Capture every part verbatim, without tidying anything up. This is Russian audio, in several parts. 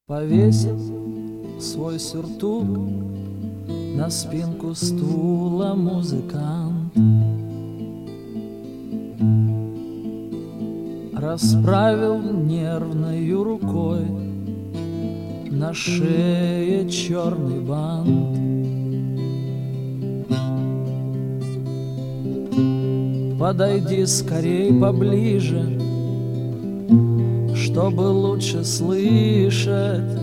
Повесить свой сюртук на спинку стула музыкант, расправил нервною рукой на шее черный бант. Подойди скорей поближе, чтобы лучше слышать,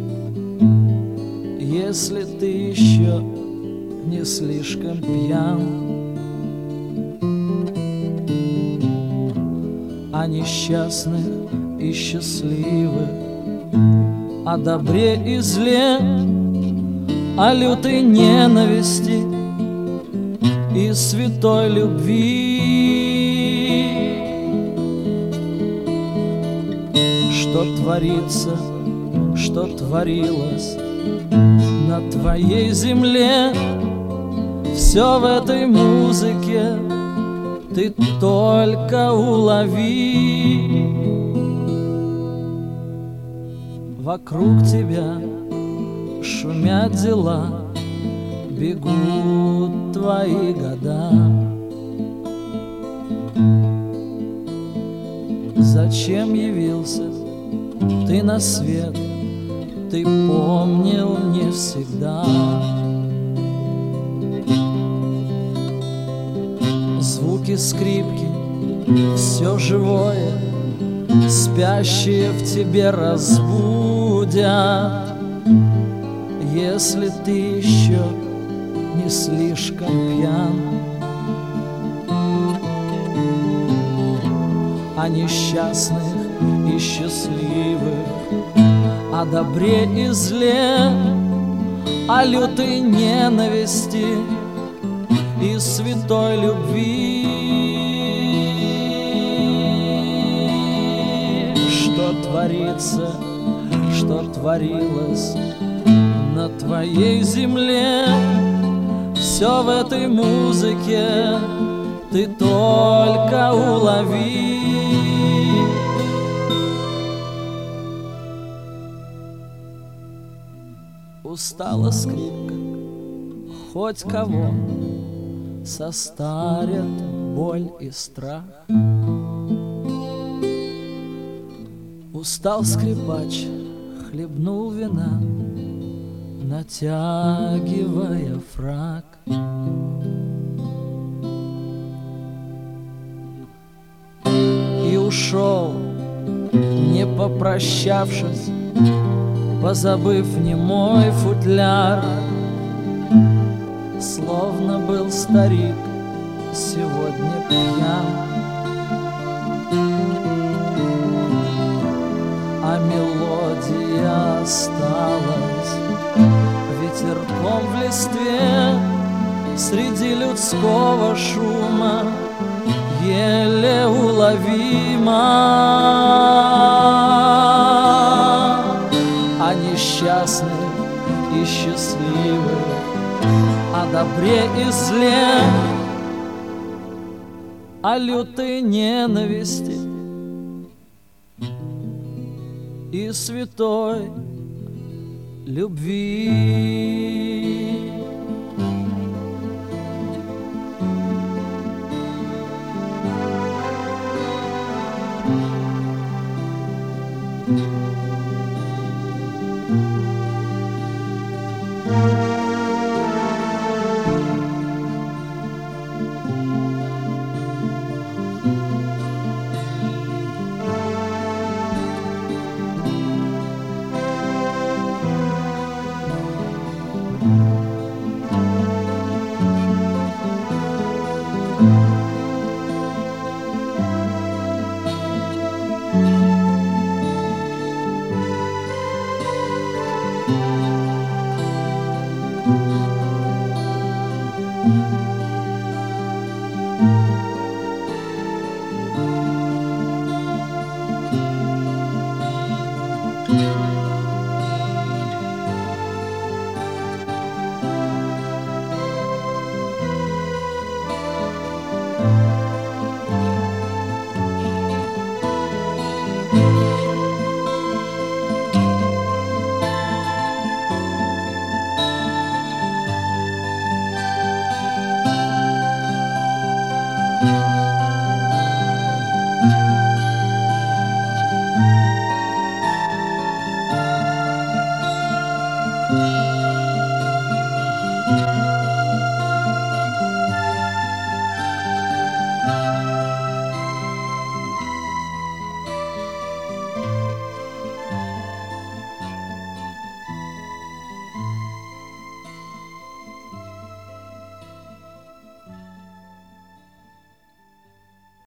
если ты еще не слишком пьян. О несчастных и счастливых, о добре и зле, о лютой ненависти и святой любви. Что творится, что творилось на твоей земле, все в этой музыке ты только улови. Вокруг тебя шумят дела, бегут твои года. Зачем явился ты на свет, ты помнил не всегда. Звуки скрипки, все живое, спящее в тебе разбудят, если ты еще не слишком пьян. О несчастных и счастливых, о добре и зле, о лютой ненависти и святой любви. Что творится, что творилось на твоей земле, все в этой музыке ты только улови. Устала скрипка, хоть кого состарят боль и страх. Устал скрипач, хлебнул вина, натягивая фрак. И ушел, не попрощавшись, позабыв немой футляр, словно был старик сегодня пьян. А мелодия осталась ветерком в листве, среди людского шума еле уловима. О несчастных и счастливых, о добре и зле, о лютой ненависти и святой любви.